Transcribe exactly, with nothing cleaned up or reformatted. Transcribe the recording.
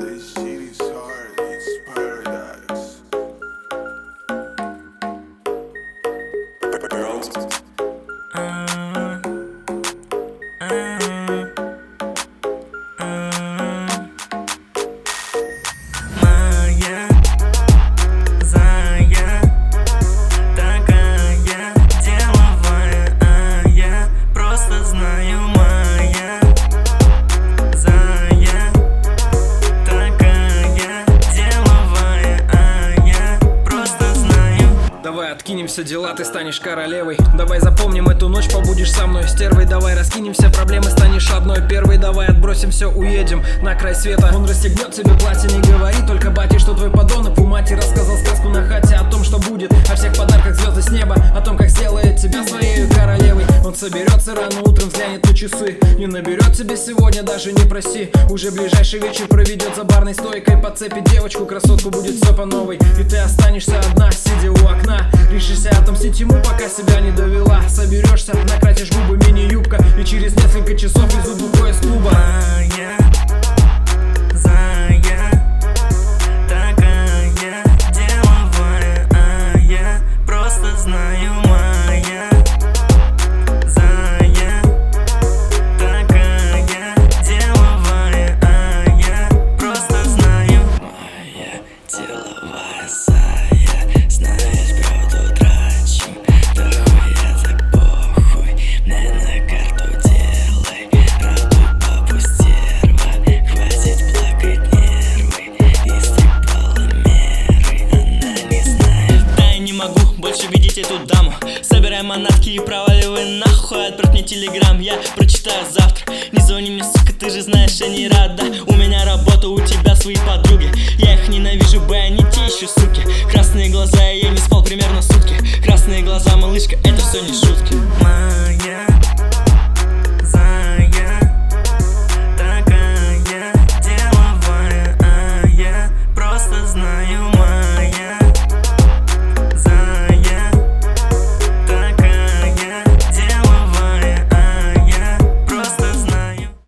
This shit is hard, it's paradise. Girls. Uh, uh, uh, моя зая такая деловая, а я просто знаю. Моя зая такая деловая, а я просто знаю. Давай откинем все дела, ты станешь королевой. Давай запомним эту ночь, побудешь со мной стервой. Давай раскинем все проблемы, станешь одной первой. Давай отбросим все, уедем на край света. Он расстегнет тебе платье, не говори только бате, что твой подонок у мати рассказал сказку на хате о том, что будет, о всех подарках звезды с неба, о том, как сделает тебя своей королевой. Он соберется рано утром, взглянет на часы, не наберет тебе сегодня, даже не проси. Уже ближайший вечер проведет за барной стойкой, подцепит девочку, красотку, будет все по новой. И ты останешься одна, сидя у окна. Решишься отомстить ему, пока себя не довела. Соберешься, накрасишь губы, мини-юбка, и через несколько часов везут бухой из клуба. Моя зая такая деловая, а я просто знаю. Моя зая такая деловая, а я просто знаю. Моя деловая зая, знаешь, правду трачу, да хуя так похуй, мне на карту делай, радуй папу стерва, хватит плакать нервы, истрепала меры, она не знает. Да я не могу больше видеть эту даму, собирай манатки и проваливай нахуй, отправь мне телеграм, я прочитаю завтра. Не звони мне, сука, ты же знаешь, я не рада. У меня работа, у тебя свои подруги, я их ненавижу, б, они те еще суки. Красные глаза, и я не спал примерно сутки. Красные глаза, малышка, это все не шутки.